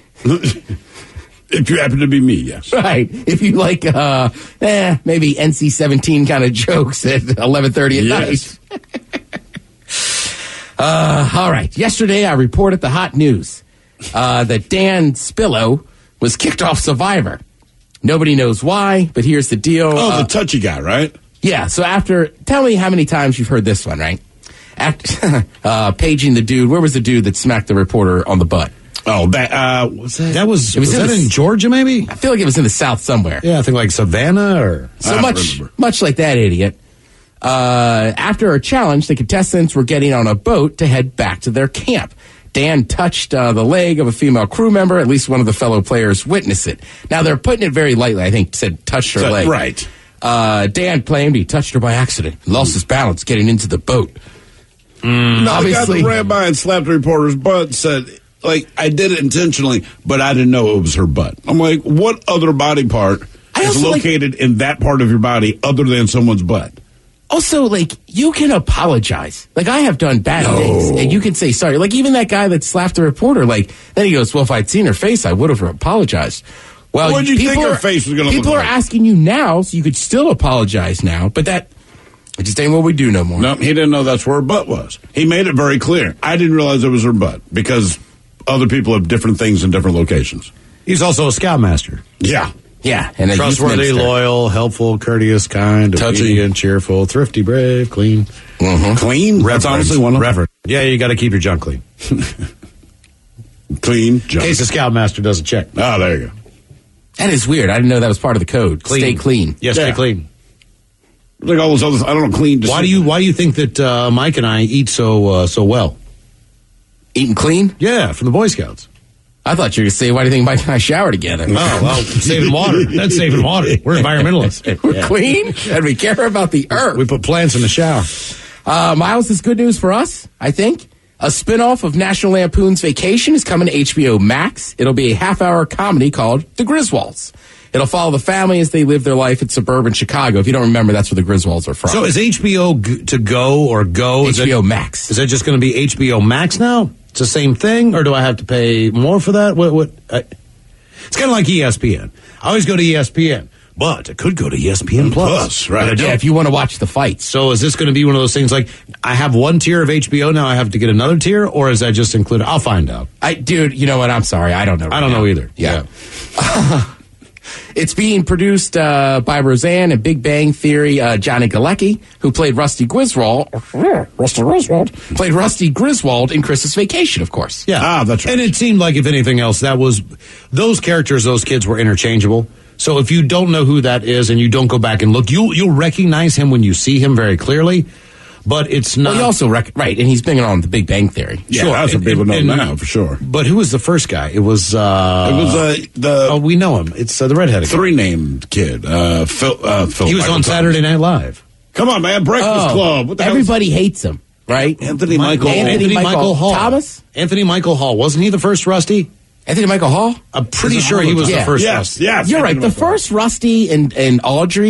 Speaker 3: If you happen to be me, yes.
Speaker 7: Right. If you like, uh, eh, maybe N C seventeen kind of jokes at eleven thirty at
Speaker 3: Yes.
Speaker 7: night. uh, all right. Yesterday, I reported the hot news uh, that Dan Spillo was kicked off Survivor. Nobody knows why, but here's the deal.
Speaker 3: Oh,
Speaker 7: uh,
Speaker 3: the touchy guy, right?
Speaker 7: Yeah. So after, tell me how many times you've heard this one, right? After uh, paging the dude, where was the dude that smacked the reporter on the butt?
Speaker 3: Oh, that, uh, what's that?
Speaker 2: That was,
Speaker 7: It was
Speaker 2: was,
Speaker 7: in
Speaker 2: that
Speaker 7: the-
Speaker 2: in Georgia, maybe?
Speaker 7: I feel like it was in the South somewhere.
Speaker 2: Yeah, I think like Savannah or...
Speaker 7: So
Speaker 3: I don't
Speaker 7: much,
Speaker 3: remember.
Speaker 7: much like that idiot. Uh, after a challenge, the contestants were getting on a boat to head back to their camp. Dan touched uh, the leg of a female crew member. At least one of the fellow players witnessed it. Now, they're putting it very lightly. I think said touched her
Speaker 3: So-
Speaker 7: leg.
Speaker 3: right.
Speaker 7: Uh, Dan claimed he touched her by accident and lost his balance getting into the boat.
Speaker 3: No, the guy
Speaker 7: Obviously-
Speaker 3: that ran by and slapped the reporter's butt and said, like, I did it intentionally, but I didn't know it was her butt. I'm like, what other body part
Speaker 7: I
Speaker 3: is
Speaker 7: also like-
Speaker 3: located in that part of your body other than someone's butt?
Speaker 7: Also, like, you can apologize. Like, I have done bad
Speaker 3: No.
Speaker 7: things, and you can say sorry. Like, even that guy that slapped the reporter, like, then he goes, well, if I'd seen her face, I would have apologized. Well,
Speaker 3: What did you
Speaker 7: people
Speaker 3: think her
Speaker 7: are-
Speaker 3: face was gonna look
Speaker 7: People are
Speaker 3: like?
Speaker 7: asking you now, so you could still apologize now, but that, it just ain't what we do no more.
Speaker 3: No, he didn't know that's where her butt was. He made it very clear. I didn't realize it was her butt because other people have different things in different locations.
Speaker 2: He's also a scoutmaster.
Speaker 3: Yeah.
Speaker 7: Yeah, and a youth
Speaker 2: Trustworthy,
Speaker 7: minister.
Speaker 2: loyal, helpful, courteous, kind,
Speaker 3: Touchy.
Speaker 2: obedient, cheerful, thrifty, brave, clean.
Speaker 3: Mm-hmm. Clean? That's
Speaker 2: Reverend.
Speaker 3: honestly one of them.
Speaker 2: Reverend. Yeah, you got to keep your junk clean.
Speaker 3: Clean.
Speaker 2: In
Speaker 3: Junk.
Speaker 2: case the scoutmaster doesn't check.
Speaker 3: Oh, there you go.
Speaker 7: That is weird. I didn't know that was part of the code. Stay clean.
Speaker 2: Yes,
Speaker 3: Yeah.
Speaker 2: stay clean.
Speaker 3: Like all those others, I don't know, clean. Just
Speaker 2: Why do you Why do you think that uh, Mike and I eat so uh, so well?
Speaker 7: Eating clean?
Speaker 2: Yeah, from the Boy Scouts.
Speaker 7: I thought you were going to say, why do you think Mike and I shower together?
Speaker 2: Oh, well, saving water. That's saving water. We're environmentalists.
Speaker 7: We're
Speaker 2: Yeah.
Speaker 7: clean, and we care about the earth.
Speaker 2: We put plants in the shower.
Speaker 7: Uh, Miles, this is good news for us, I think. A spinoff of National Lampoon's Vacation is coming to H B O Max. It'll be a half-hour comedy called The Griswolds. It'll follow the family as they live their life in suburban Chicago. If you don't remember, that's where the Griswolds are from.
Speaker 2: So is H B O g- to go or go? Is
Speaker 7: H B O
Speaker 2: that,
Speaker 7: Max.
Speaker 2: Is that just going to be H B O Max now? It's the same thing, or do I have to pay more for that? What? What? I, it's kind of like E S P N. I always go to E S P N, but I could go to E S P N Plus.
Speaker 3: Plus, right.
Speaker 2: But I don't.
Speaker 7: Yeah, if you want to watch the fights.
Speaker 2: So is this going to be one of those things like I have one tier of H B O now, I have to get another tier, or is that just included? I'll find out.
Speaker 7: I, dude, you know what? I'm sorry. I don't know.
Speaker 2: I don't
Speaker 7: right
Speaker 2: know
Speaker 7: now.
Speaker 2: either.
Speaker 7: Yeah. It's being produced uh, by Roseanne and Big Bang Theory. Uh, Johnny Galecki, who played Rusty Griswold, Rusty Griswold, played Rusty Griswold in Christmas Vacation, of course.
Speaker 2: Yeah.
Speaker 3: Ah, that's right.
Speaker 2: And it seemed like, if anything else, that was those characters, those kids were interchangeable. So if you don't know who that is and you don't go back and look, you'll you'll recognize him when you see him very clearly. But it's not.
Speaker 7: Well, he also rec- right, and he's been on the Big Bang Theory.
Speaker 3: Yeah,
Speaker 2: Sure,
Speaker 3: that's what
Speaker 2: and-
Speaker 3: people know
Speaker 2: and-
Speaker 3: now, for sure.
Speaker 2: But who was the first guy? It was. Uh,
Speaker 3: It was uh, the
Speaker 2: Oh, we know him. It's uh, the redheaded guy.
Speaker 3: three-named kid, uh, Phil. Uh, Phil
Speaker 2: He was
Speaker 3: Michael
Speaker 2: on
Speaker 3: Thomas.
Speaker 2: Saturday Night Live.
Speaker 3: Come on, man, Breakfast
Speaker 7: Oh,
Speaker 3: Club. What the hell?
Speaker 7: everybody hates him, right?
Speaker 3: Anthony Michael.
Speaker 7: Anthony Michael
Speaker 2: Hall.
Speaker 7: Thomas?
Speaker 2: Anthony Michael Hall. Wasn't he the first Rusty?
Speaker 7: Anthony Michael Hall?
Speaker 2: I'm pretty
Speaker 3: Is it
Speaker 2: sure he
Speaker 3: Hall?
Speaker 2: was
Speaker 7: Yeah.
Speaker 2: the first
Speaker 3: Yes,
Speaker 2: Rusty.
Speaker 3: yes.
Speaker 7: You're right.
Speaker 3: Anthony
Speaker 7: The
Speaker 3: Michael.
Speaker 7: first Rusty and, and Audrey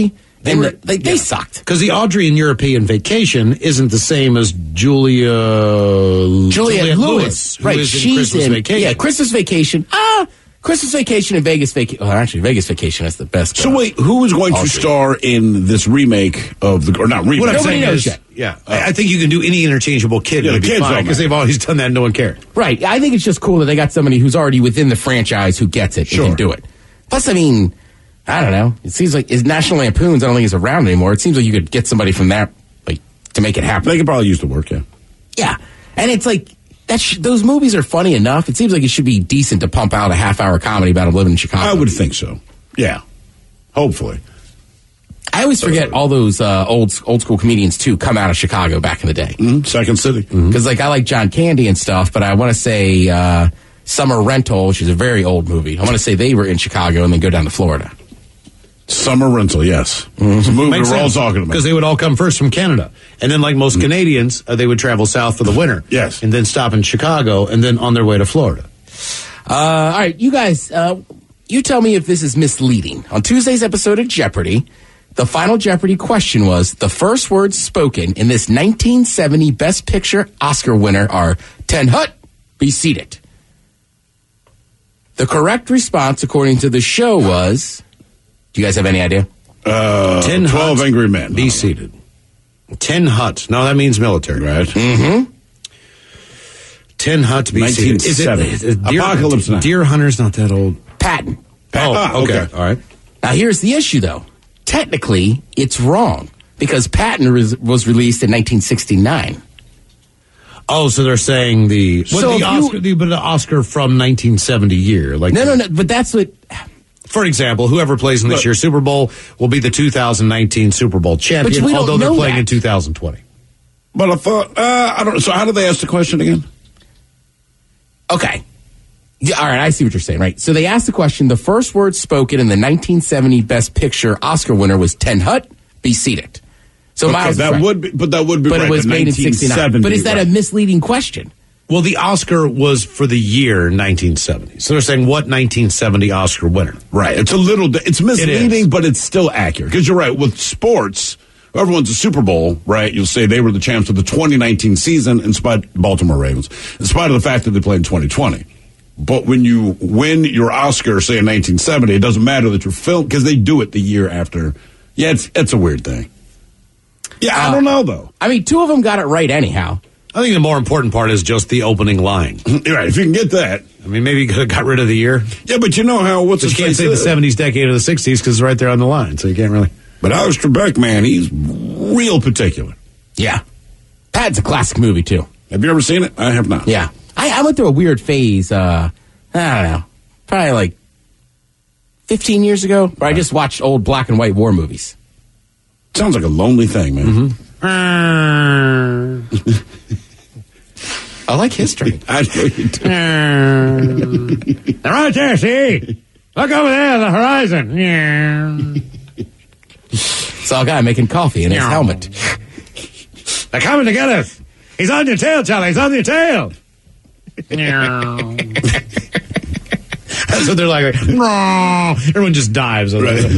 Speaker 2: They
Speaker 7: and
Speaker 2: were,
Speaker 7: they, they
Speaker 2: yeah.
Speaker 7: sucked.
Speaker 2: Because the Austrian European Vacation isn't the same as Julia
Speaker 7: Juliette,
Speaker 2: Juliette
Speaker 7: Lewis,
Speaker 2: Lewis, who
Speaker 7: right?
Speaker 2: is in
Speaker 7: She's
Speaker 2: Christmas
Speaker 7: in
Speaker 2: Vacation.
Speaker 7: yeah, Christmas Vacation. Ah, Christmas Vacation and Vegas Vacation. Well, actually, Vegas Vacation is the best.
Speaker 3: So wait, who is going to star in this remake of the or not remake?
Speaker 2: What I'm
Speaker 7: Nobody
Speaker 2: saying
Speaker 7: knows
Speaker 2: is,
Speaker 7: yet.
Speaker 2: yeah, I, I think you can do any interchangeable kid.
Speaker 3: Yeah,
Speaker 2: Yeah,
Speaker 3: the kids don't
Speaker 2: because
Speaker 3: matter.
Speaker 2: they've always done that. and No one cared.
Speaker 7: Right. I think it's just cool that they got somebody who's already within the franchise who gets it
Speaker 3: Sure.
Speaker 7: and can do it. Plus, I mean, I don't know. It seems like is National Lampoon's. I don't think is around anymore. It seems like you could get somebody from that, like, to make it happen.
Speaker 3: They could probably use the work. Yeah.
Speaker 7: Yeah, and it's like that. Sh- those movies are funny enough. It seems like it should be decent to pump out a half-hour comedy about him living in Chicago.
Speaker 3: I would think so. Yeah. Hopefully.
Speaker 7: I always forget all those uh, old old school comedians too come out of Chicago back in the day.
Speaker 3: Mm-hmm. Second City.
Speaker 7: Because like I like John Candy and stuff, but I want to say uh, Summer Rental, which is a very old movie. I want to say they were in Chicago and then go down to Florida.
Speaker 3: Summer Rental, yes. It's a movie
Speaker 2: Makes
Speaker 3: we're all
Speaker 2: sense,
Speaker 3: talking about.
Speaker 2: because they would all come first from Canada, and then like most Canadians, uh, they would travel south for the winter.
Speaker 3: Yes.
Speaker 2: and then stop in Chicago, and then on their way to Florida.
Speaker 7: Uh, all right, you guys, uh, you tell me if this is misleading. On Tuesday's episode of Jeopardy, the final Jeopardy question was, the first words spoken in this nineteen seventy Best Picture Oscar winner are, Ten Hut, be seated. The correct response, according to the show, was, do you guys have any idea?
Speaker 3: Uh,
Speaker 2: Ten
Speaker 3: twelve
Speaker 2: Hut,
Speaker 3: Angry Men.
Speaker 2: Be seated. Ten Hut. No, that means military,
Speaker 3: Right.
Speaker 7: Mm-hmm.
Speaker 2: Ten Hut, be seated. Is it, is it Deer,
Speaker 3: Apocalypse Now.
Speaker 2: Deer Hunter's not that old.
Speaker 7: Patton.
Speaker 2: Oh,
Speaker 3: Ah,
Speaker 2: okay.
Speaker 3: okay.
Speaker 2: All right.
Speaker 7: Now, here's the issue, though. Technically, it's wrong because Patton was, was released in nineteen sixty-nine.
Speaker 2: Oh, so they're saying the
Speaker 7: So
Speaker 2: what,
Speaker 7: if
Speaker 2: the
Speaker 7: you-
Speaker 2: Oscar, the, but the Oscar from nineteen seventy year, like
Speaker 7: No, no, no, but that's what.
Speaker 2: For example, whoever plays in this
Speaker 3: Look.
Speaker 2: year's Super Bowl will be the two thousand nineteen Super Bowl champion,
Speaker 7: we don't
Speaker 2: although they're
Speaker 7: know
Speaker 2: playing
Speaker 7: that.
Speaker 2: in two thousand twenty.
Speaker 3: But I thought, uh, I don't. So how did they ask the question again?
Speaker 7: Okay. Yeah, all right, I see what you're saying, right? So they asked the question, the first word spoken in the nineteen seventy Best Picture Oscar winner was Ten Hut, be seated. So
Speaker 3: Okay,
Speaker 7: Miles is
Speaker 3: that
Speaker 7: right.
Speaker 3: would be, but that would be.
Speaker 7: But
Speaker 3: right,
Speaker 7: it was
Speaker 3: the
Speaker 7: made in sixty-nine.
Speaker 3: nineteen seventy,
Speaker 7: But is that
Speaker 3: right.
Speaker 7: a misleading question?
Speaker 2: Well, the Oscar was for the year nineteen seventy. So they're saying what nineteen seventy Oscar winner?
Speaker 3: Right. It's a little. It's misleading,
Speaker 2: It is.
Speaker 3: but it's still accurate. Because you're right. With sports, whoever wins the Super Bowl, right? You'll say they were the champs of the twenty nineteen season, in spite Baltimore Ravens, in spite of the fact that they played in twenty twenty. But when you win your Oscar, say in nineteen seventy, it doesn't matter that you're filmed because they do it the year after. Yeah, it's it's a weird thing. Yeah, I
Speaker 7: Uh,
Speaker 3: don't know though.
Speaker 7: I mean, two of them got it right anyhow.
Speaker 2: I think the more important part is just the opening line.
Speaker 3: You're right. If you can get that.
Speaker 2: I mean, maybe you could have got rid of the year.
Speaker 3: Yeah, but you know how what's
Speaker 2: But
Speaker 3: his
Speaker 2: you can't
Speaker 3: face
Speaker 2: say the
Speaker 3: is.
Speaker 2: seventies decade or the sixties because it's right there on the line, so you can't really.
Speaker 3: But Alex Trebek, man, he's real particular.
Speaker 7: Yeah. Pat's a classic movie, too.
Speaker 3: Have you ever seen it? I have not.
Speaker 7: Yeah. I, I went through a weird phase, uh, I don't know, probably like fifteen years ago, where I just watched old black and white war movies.
Speaker 3: Sounds like a lonely thing, man.
Speaker 2: Mm-hmm.
Speaker 7: I like history.
Speaker 3: I know you do.
Speaker 2: They're right there, see? Look over there, the horizon.
Speaker 7: Saw a guy making coffee in his
Speaker 2: Yeah.
Speaker 7: helmet.
Speaker 2: They're coming to get us. He's on your tail, Charlie. He's on your tail. That's what they're like. Everyone just dives.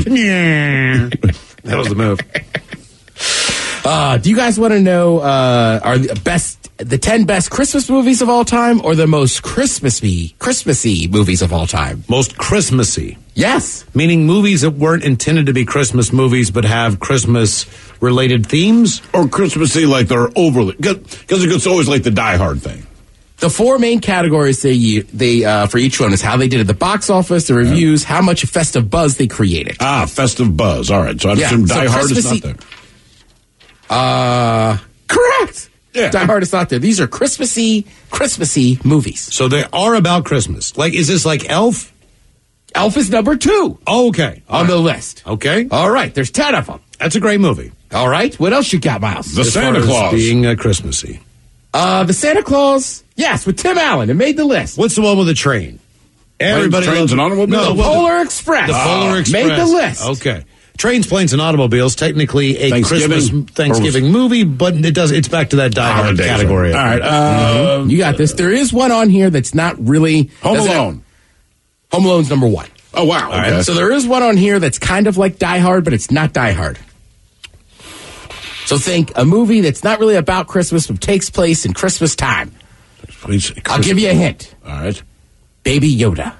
Speaker 2: That was the move.
Speaker 7: Uh, do you guys want to know uh, are the best the ten best Christmas movies of all time, or the most Christmassy Christmassy movies of all time?
Speaker 2: Most Christmassy.
Speaker 7: Yes,
Speaker 2: meaning movies that weren't intended to be Christmas movies, but have Christmas-related themes,
Speaker 3: or Christmassy, like they're overly because it's always like the Die Hard thing.
Speaker 7: The four main categories they they uh, for each one is how they did at the box office, the reviews, how much festive buzz they created.
Speaker 3: Ah, festive buzz. All right, so I
Speaker 7: Yeah,
Speaker 3: assume
Speaker 7: so
Speaker 3: Die Hard is
Speaker 7: Christmassy-
Speaker 3: not there.
Speaker 7: Uh, correct.
Speaker 3: Yeah.
Speaker 7: Die Hard is not there. These are Christmassy, Christmassy movies.
Speaker 2: So they are about Christmas. Like, is this like Elf?
Speaker 7: Elf is number two.
Speaker 2: Oh, okay.
Speaker 7: On
Speaker 2: All
Speaker 7: the
Speaker 2: right.
Speaker 7: list.
Speaker 2: Okay.
Speaker 7: All right. There's ten of them.
Speaker 2: That's a great movie.
Speaker 7: All right. What else you got, Miles?
Speaker 3: The
Speaker 2: As
Speaker 3: Santa
Speaker 2: far as
Speaker 3: Claus.
Speaker 2: being uh, Christmassy.
Speaker 7: Uh, the Santa Claus. Yes, with Tim Allen. It made the list.
Speaker 2: What's the one with the train? Everybody
Speaker 3: trains
Speaker 2: loves
Speaker 3: and automobiles?
Speaker 2: No,
Speaker 7: The
Speaker 2: well,
Speaker 7: Polar Express.
Speaker 2: The Polar
Speaker 7: Ah,
Speaker 2: Express
Speaker 7: made the list.
Speaker 2: Okay. Trains, Planes, and Automobiles. Technically a
Speaker 3: Thanksgiving?
Speaker 2: Christmas Thanksgiving movie, but it does. It's back to that Die Hard
Speaker 3: Holidays.
Speaker 2: category.
Speaker 3: All right. Uh,
Speaker 7: You got this. There is one on here that's not really
Speaker 3: Home
Speaker 7: doesn't have-
Speaker 3: Alone.
Speaker 7: Home Alone's number one.
Speaker 3: Oh, wow.
Speaker 7: All right.
Speaker 3: Okay.
Speaker 7: So there is one on here that's kind of like Die Hard, but it's not Die Hard. So think a movie that's not really about Christmas, but takes place in Christmas time.
Speaker 3: Please,
Speaker 7: I'll give you a hint.
Speaker 3: All right.
Speaker 7: Baby Yoda.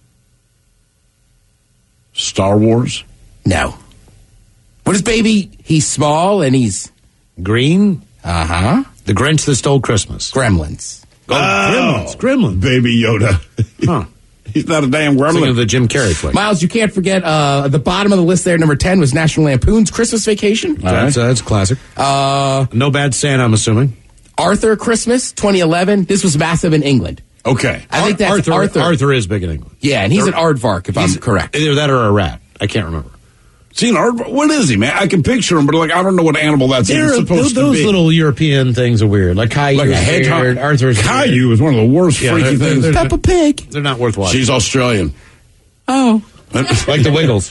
Speaker 3: Star Wars?
Speaker 7: No. What is Baby? He's small and he's
Speaker 2: green.
Speaker 7: Uh-huh.
Speaker 2: The Grinch That Stole Christmas.
Speaker 7: Gremlins.
Speaker 3: Oh,
Speaker 2: Gremlins. Gremlins.
Speaker 3: Baby Yoda.
Speaker 2: Huh.
Speaker 3: He's not a damn gremlin.
Speaker 2: Thinking of the Jim Carrey flick.
Speaker 7: Miles, you can't forget uh, at the bottom of the list there, number ten was National Lampoon's Christmas Vacation.
Speaker 2: That's, uh, that's a classic.
Speaker 7: Uh,
Speaker 2: No Bad Santa, I'm assuming.
Speaker 7: Arthur Christmas, twenty eleven. This was massive in England.
Speaker 3: Okay.
Speaker 7: I think that's
Speaker 2: Arthur,
Speaker 7: Arthur.
Speaker 2: Arthur is big in England.
Speaker 7: Yeah, and he's
Speaker 2: Or-
Speaker 7: an aardvark, if I'm correct.
Speaker 2: Either that or a rat. I can't remember.
Speaker 3: See, an art, what is he, man? I can picture him, but like I don't know what animal that's even
Speaker 2: They're-
Speaker 3: supposed
Speaker 2: those
Speaker 3: to be.
Speaker 2: little European things are weird. Like Caillou.
Speaker 3: Like a hedgehog.
Speaker 2: Arthur's
Speaker 3: Caillou is one of the worst
Speaker 2: Yeah,
Speaker 3: freaky
Speaker 2: they're-
Speaker 3: things.
Speaker 2: they're-
Speaker 7: Peppa Pig.
Speaker 2: They're not worth watching.
Speaker 3: She's Australian.
Speaker 7: Oh.
Speaker 2: Like the Wiggles.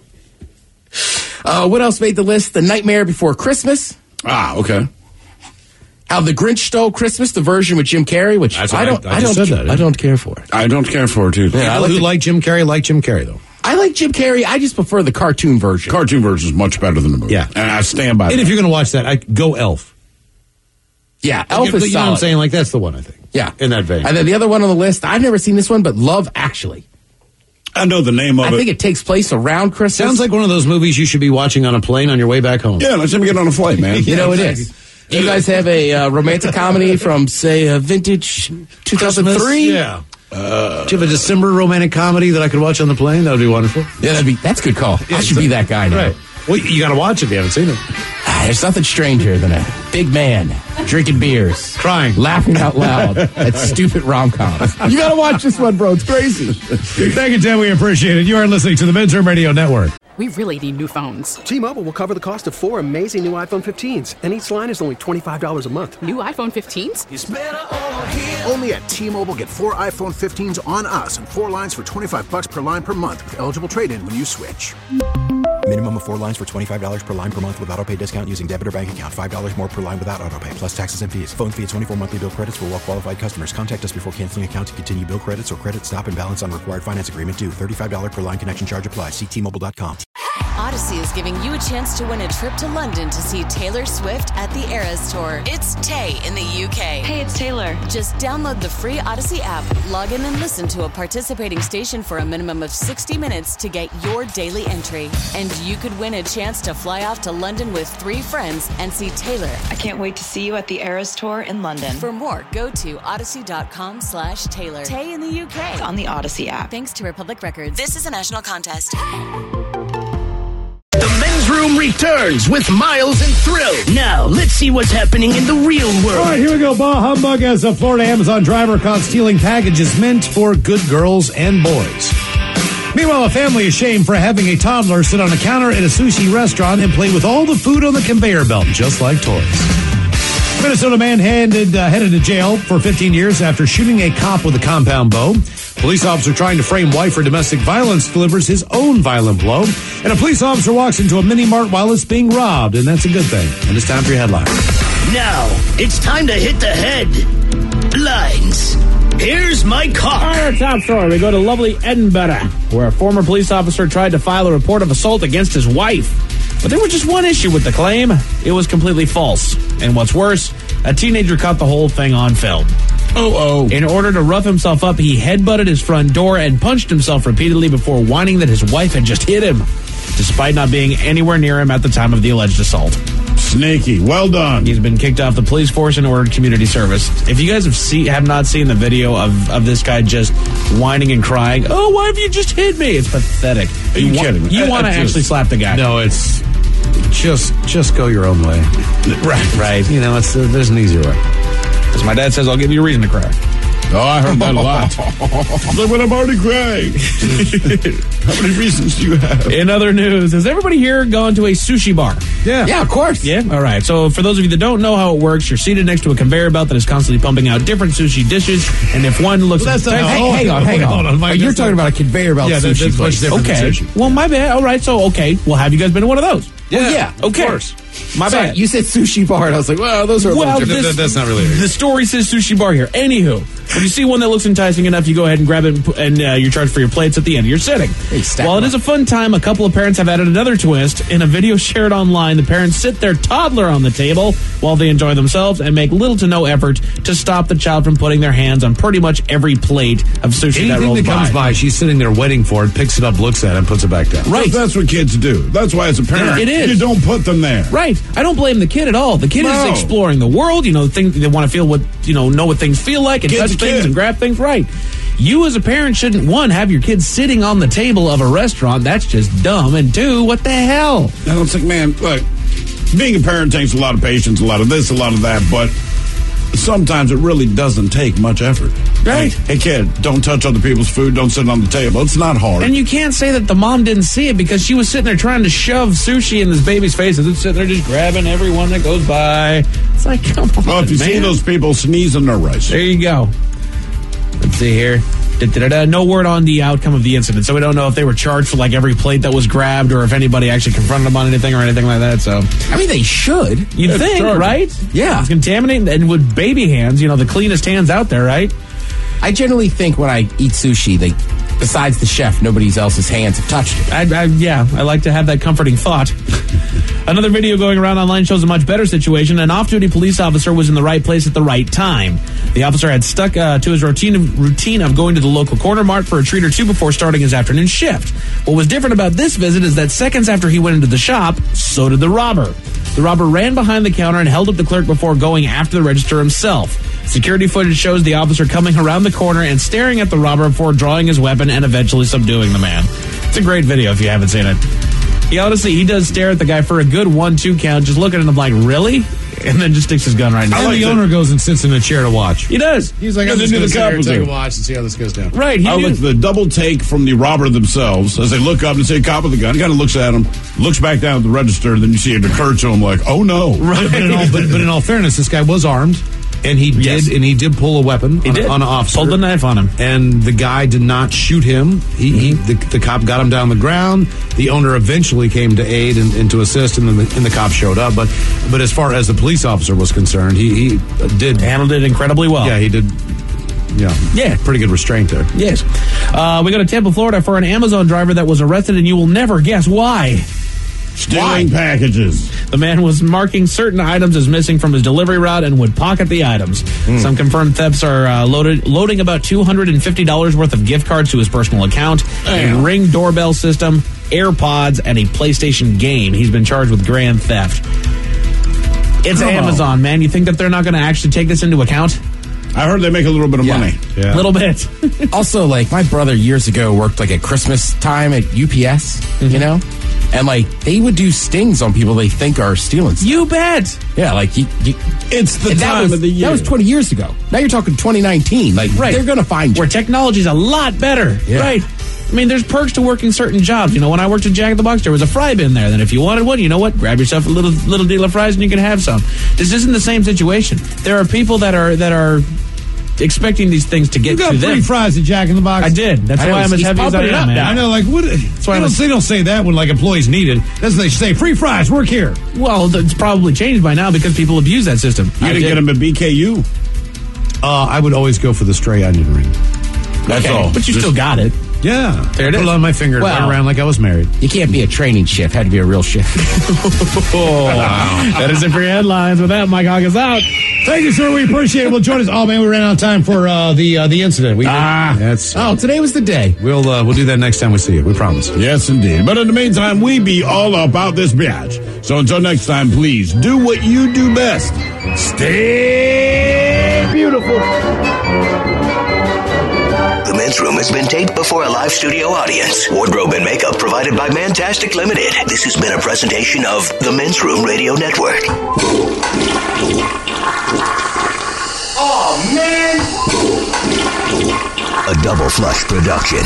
Speaker 7: Uh, what else made the list? The Nightmare Before Christmas.
Speaker 3: Ah, okay.
Speaker 7: How the Grinch Stole Christmas, the version with Jim Carrey, which
Speaker 2: That's
Speaker 7: I
Speaker 2: what
Speaker 7: don't,
Speaker 2: I- I
Speaker 7: I,
Speaker 2: just
Speaker 7: don't,
Speaker 2: said that,
Speaker 7: I don't care for it.
Speaker 3: I don't care for it, too.
Speaker 7: Yeah, I
Speaker 2: People
Speaker 7: like
Speaker 2: who
Speaker 7: the-
Speaker 2: like Jim Carrey like Jim Carrey, though.
Speaker 7: I like Jim Carrey. I just prefer the cartoon version.
Speaker 3: Cartoon version is much better than the movie.
Speaker 2: Yeah.
Speaker 3: And I stand by
Speaker 2: And
Speaker 3: that.
Speaker 2: if you're going to watch that, I go Elf.
Speaker 7: Yeah, Elf
Speaker 2: you,
Speaker 7: is
Speaker 2: you know
Speaker 7: solid.
Speaker 2: what I'm saying? Like, that's the one, I think.
Speaker 7: Yeah.
Speaker 2: In that vein.
Speaker 7: And then the other one on the list, I've never seen this one, but Love Actually.
Speaker 3: I know the name of
Speaker 7: I
Speaker 3: it.
Speaker 7: think it takes place around Christmas.
Speaker 2: Sounds like one of those movies you should be watching on a plane on your way back home.
Speaker 3: Yeah, let's him get on a flight, man.
Speaker 7: You know it is. Do you guys have a uh, romantic comedy from, say, a vintage two thousand three?
Speaker 2: Yeah. Uh, Do you have a December romantic comedy that I could watch on the plane? That would be wonderful.
Speaker 7: Yeah, that'd be, that's a good call. I should be that guy now.
Speaker 2: Right. Well, you got to watch it if you haven't seen it.
Speaker 7: Ah, there's nothing stranger than a big man drinking beers,
Speaker 2: Crying.
Speaker 7: laughing out loud at stupid rom-coms. You got to watch this one, bro. It's crazy.
Speaker 2: Thank you, Tim. We appreciate it. You are listening to the Men's Room Radio Network.
Speaker 13: We really need new phones.
Speaker 14: T-Mobile will cover the cost of four amazing new iPhone fifteens, and each line is only twenty-five dollars a month.
Speaker 13: New iPhone fifteens?
Speaker 15: It's better over here. Only at T-Mobile, get four iPhone fifteens on us and four lines for twenty-five bucks per line per month with eligible trade-in when you switch.
Speaker 16: Minimum of four lines for twenty-five dollars per line per month with autopay discount using debit or bank account. five dollars more per line without autopay, plus taxes and fees. Phone fee at twenty-four monthly bill credits for well-qualified customers. Contact us before canceling account to continue bill credits or credit stop and balance on required finance agreement due. thirty-five dollars per line connection charge applies. See T Mobile dot com.
Speaker 17: Odyssey is giving you a chance to win a trip to London to see Taylor Swift at the Eras Tour. It's Tay in the U K.
Speaker 18: Hey, it's Taylor.
Speaker 17: Just download the free Odyssey app, log in and listen to a participating station for a minimum of sixty minutes to get your daily entry. And you could win a chance to fly off to London with three friends and see Taylor.
Speaker 18: I can't wait to see you at the Eras Tour in London.
Speaker 17: For more, go to odyssey.com slash Taylor. Tay in the U K.
Speaker 18: It's on the Odyssey app.
Speaker 17: Thanks to Republic Records. This is a national contest.
Speaker 4: The Men's Room returns with Miles and Thrill. Now, let's see what's happening in the real world.
Speaker 2: All right, here we go. Bah humbug as a Florida Amazon driver caught stealing packages meant for good girls and boys. Meanwhile, a family is shamed for having a toddler sit on a counter at a sushi restaurant and play with all the food on the conveyor belt, just like toys. Minnesota man handed, uh, headed to jail for fifteen years after shooting a cop with a compound bow. Police officer trying to frame wife for domestic violence delivers his own violent blow. And a police officer walks into a mini-mart while it's being robbed, and that's a good thing. And it's time for your headlines.
Speaker 4: Now, it's time to hit the headlines. Here's my car.
Speaker 6: All right, our top story. We go to lovely Edinburgh, where a former police officer tried to file a report of assault against his wife. But there was just one issue with the claim. It was completely false. And what's worse, a teenager caught the whole thing on film.
Speaker 3: Oh, oh.
Speaker 6: In order to rough himself up, he headbutted his front door and punched himself repeatedly before whining that his wife had just hit him, despite not being anywhere near him at the time of the alleged assault.
Speaker 3: Sneaky. Well done.
Speaker 6: He's been kicked off the police force and ordered community service. If you guys have see, have not seen the video of, of this guy just whining and crying, oh, why have you just hit me? It's pathetic.
Speaker 3: Are you,
Speaker 6: you
Speaker 3: kidding
Speaker 6: wa-
Speaker 3: me?
Speaker 6: You want to actually slap the guy.
Speaker 2: No, it's just just go your own way.
Speaker 6: Right. Right.
Speaker 2: You know, it's uh, there's an easier way.
Speaker 6: As my dad says, I'll give you a reason to cry.
Speaker 3: Oh, I heard that a lot. Look what I'm already crying. How many reasons do you have?
Speaker 6: In other news, has everybody here gone to a sushi bar?
Speaker 2: Yeah.
Speaker 7: Yeah, of course.
Speaker 6: Yeah? All right. So for those of you that don't know how it works, you're seated next to a conveyor belt that is constantly pumping out different sushi dishes. And if one looks...
Speaker 2: Well, that's
Speaker 6: at
Speaker 2: not-
Speaker 7: Hey,
Speaker 2: Oh,
Speaker 7: hang on, hang
Speaker 2: wait,
Speaker 7: on.
Speaker 2: hold on, Mike,
Speaker 7: Oh, you're
Speaker 2: that's
Speaker 7: talking
Speaker 2: not-
Speaker 7: about a conveyor belt
Speaker 2: Yeah, that-
Speaker 7: sushi
Speaker 2: that's much
Speaker 7: place.
Speaker 2: different.
Speaker 6: Okay.
Speaker 2: Sushi.
Speaker 6: Well, my bad. All right. So, okay. Well, have you guys been to one of those?
Speaker 2: Yeah.
Speaker 7: yeah,
Speaker 6: Okay.
Speaker 2: Of course.
Speaker 6: My
Speaker 7: Sorry,
Speaker 6: bad.
Speaker 7: You said sushi bar, and I was like, well, those are a
Speaker 6: Well,
Speaker 7: little different.
Speaker 6: this-
Speaker 2: That's not really.
Speaker 6: The story says sushi bar here. Anywho, when you see one that looks enticing enough, you go ahead and grab it, and, pu- and uh, you're charged for your plates at the end of your sitting.
Speaker 7: stack
Speaker 6: While it
Speaker 7: them
Speaker 6: is a fun time, a couple of parents have added another twist. In a video shared online, the parents sit their toddler on the table while they enjoy themselves and make little to no effort to stop the child from putting their hands on pretty much every plate of sushi that
Speaker 2: Anything
Speaker 6: rolls
Speaker 2: that comes by, she's sitting there waiting for it, picks it up, looks at it, and puts it back down.
Speaker 6: Right.
Speaker 3: That's what kids do. That's why, as a parent,
Speaker 6: It is.
Speaker 3: you don't put them there.
Speaker 6: Right. I don't blame the kid at all. The kid
Speaker 3: No.
Speaker 6: is exploring the world. You know, things they want to feel what you know, know what things feel like, and
Speaker 3: Kid's
Speaker 6: touch
Speaker 3: a
Speaker 6: things
Speaker 3: kid.
Speaker 6: and grab things. Right. You as a parent shouldn't one have your kids sitting on the table of a restaurant. That's just dumb. And two, what the hell?
Speaker 3: And it's like, man, look, being a parent takes a lot of patience, a lot of this, a lot of that, but sometimes it really doesn't take much effort.
Speaker 6: Right.
Speaker 3: Hey, hey, kid, don't touch other people's food. Don't sit on the table. It's not hard.
Speaker 6: And you can't say that the mom didn't see it because she was sitting there trying to shove sushi in this baby's face and then sitting there just grabbing everyone that goes by. It's like, come on,
Speaker 3: well, if you
Speaker 6: man.
Speaker 3: see those people sneezing their rice.
Speaker 6: There you go. Let's see here. Da-da-da-da. No word on the outcome of the incident, so we don't know if they were charged for like every plate that was grabbed or if anybody actually confronted them on anything or anything like that. So
Speaker 7: I mean, they should.
Speaker 6: You'd
Speaker 7: It's
Speaker 6: think,
Speaker 7: charged.
Speaker 6: right?
Speaker 7: Yeah.
Speaker 6: It's contaminated, and with baby hands, you know, the cleanest hands out there, right?
Speaker 7: I generally think when I eat sushi, they, besides the chef, nobody else's hands have touched it.
Speaker 6: I, I, yeah, I like to have that comforting thought. Another video going around online shows a much better situation. An off-duty police officer was in the right place at the right time. The officer had stuck uh, to his routine routine of going to the local corner mart for a treat or two before starting his afternoon shift. What was different about this visit is that seconds after he went into the shop, so did the robber. The robber ran behind the counter and held up the clerk before going after the register himself. Security footage shows the officer coming around the corner and staring at the robber before drawing his weapon and eventually subduing the man. It's a great video if you haven't seen it. He honestly, he does stare at the guy for a good one two count, just looking at him like, really? And then just sticks his gun right in his
Speaker 2: And
Speaker 6: face.
Speaker 2: the owner goes and sits in a chair to watch.
Speaker 6: He does.
Speaker 2: He's like,
Speaker 3: Yeah,
Speaker 2: I'm
Speaker 3: they
Speaker 2: just
Speaker 3: do
Speaker 2: going
Speaker 3: the
Speaker 2: to sit here and
Speaker 3: cops
Speaker 2: take a
Speaker 3: do.
Speaker 2: watch and see how this goes down.
Speaker 6: Right. He
Speaker 3: I
Speaker 6: knew-
Speaker 3: like the double take from the robber themselves as they look up and see a cop with a gun. He kind of looks at him, looks back down at the register, and then you see it occur to him like, oh no.
Speaker 6: Right.
Speaker 2: But in, all, but, but in all fairness, this guy was armed, and he did,
Speaker 6: Yes.
Speaker 2: and he did pull a weapon
Speaker 6: He
Speaker 2: on,
Speaker 6: did.
Speaker 2: A, on an officer.
Speaker 6: Pulled the knife on him.
Speaker 2: And the guy did not shoot him. He, he the, the cop got him down on the ground. The owner eventually came to aid and, and to assist, and then the, and the cop showed up. But but as far as the police officer was concerned, he, he did
Speaker 6: Handled it incredibly well.
Speaker 2: Yeah, he did. Yeah,
Speaker 6: Yeah.
Speaker 2: pretty good restraint there.
Speaker 6: Yes. Uh, we go to Tampa, Florida for an Amazon driver that was arrested, and you will never guess why.
Speaker 3: Stealing packages.
Speaker 6: The man was marking certain items as missing from his delivery route and would pocket the items.
Speaker 3: Hmm.
Speaker 6: Some confirmed thefts are uh, loaded, loading about two hundred fifty dollars worth of gift cards to his personal account, a Ring doorbell system, AirPods, and a PlayStation game. He's been charged with grand theft. It's
Speaker 3: Oh.
Speaker 6: Amazon, man. You think that they're not going to actually take this into account?
Speaker 3: I heard they make a little bit of
Speaker 7: Yeah.
Speaker 3: money.
Speaker 6: A little bit.
Speaker 7: Also, like, my brother years ago worked, like, at Christmas time at U P S, you know? And, like, they would do stings on people they think are stealing stuff.
Speaker 6: You bet.
Speaker 7: Yeah, like, you, you,
Speaker 3: It's the
Speaker 7: and that
Speaker 3: time
Speaker 7: was,
Speaker 3: of the year.
Speaker 7: That was twenty years ago. Now you're talking twenty nineteen. Like,
Speaker 6: Right.
Speaker 7: they're going to find you.
Speaker 6: Where technology's a lot better.
Speaker 7: Yeah.
Speaker 6: Right. I mean, there's perks to working certain jobs. You know, when I worked at Jack in the Box, there was a fry bin there. Then if you wanted one, you know what? Grab yourself a little little deal of fries and you can have some. This isn't the same situation. There are people that are that are expecting these things to get
Speaker 2: You got
Speaker 6: to
Speaker 2: free
Speaker 6: them.
Speaker 2: fries at Jack in the Box.
Speaker 6: I did. That's
Speaker 7: I know,
Speaker 6: why I'm as
Speaker 7: he's
Speaker 6: heavy as I
Speaker 7: pumping it
Speaker 6: am,
Speaker 7: up
Speaker 6: man.
Speaker 7: now.
Speaker 2: I know, like, what? They
Speaker 6: why I
Speaker 2: don't,
Speaker 6: was-
Speaker 2: they don't say that when, like, employees need it. That's they say, free fries, work here.
Speaker 6: Well, it's probably changed by now because people abuse that system.
Speaker 3: You
Speaker 6: I
Speaker 3: didn't
Speaker 6: did.
Speaker 3: get them at B K U.
Speaker 2: Uh, I would always go for the stray onion ring.
Speaker 3: That's
Speaker 6: Okay,
Speaker 3: all.
Speaker 6: but you
Speaker 3: Just-
Speaker 6: still got it.
Speaker 2: Yeah.
Speaker 6: There it
Speaker 2: Put
Speaker 6: is.
Speaker 2: it on my finger and
Speaker 7: Well-
Speaker 2: run around like I was married.
Speaker 7: You can't be a training shift. Had to be a real shift.
Speaker 6: Oh, that is it for your headlines. With that, Mike Hogg is out.
Speaker 2: Thank you, sir. We appreciate it. Well, join us. Oh, man, we ran out of time for uh, the uh, the incident. We,
Speaker 3: Ah.
Speaker 2: that's,
Speaker 7: Oh, today was the day.
Speaker 2: we'll, uh, we'll do that next time we see you. We promise.
Speaker 3: Yes, indeed. But in the meantime, we be all about this bitch. So until next time, please do what you do best. Stay beautiful.
Speaker 4: The Men's Room has been taped before a live studio audience. Wardrobe and makeup provided by Mantastic Limited. This has been a presentation of the Men's Room Radio Network.
Speaker 15: Oh, man!
Speaker 4: A Double Flush production.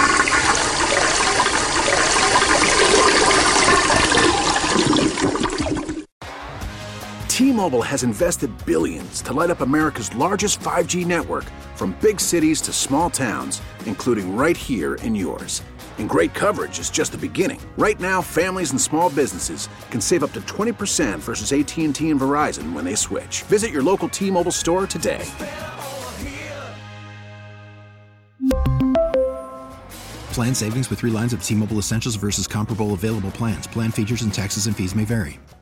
Speaker 15: T-Mobile has invested billions to light up America's largest five G network, from big cities to small towns, including right here in yours. And great coverage is just the beginning. Right now, families and small businesses can save up to twenty percent versus A T and T and Verizon when they switch. Visit your local T-Mobile store today.
Speaker 16: Plan savings with three lines of T-Mobile Essentials versus comparable available plans. Plan features and taxes and fees may vary.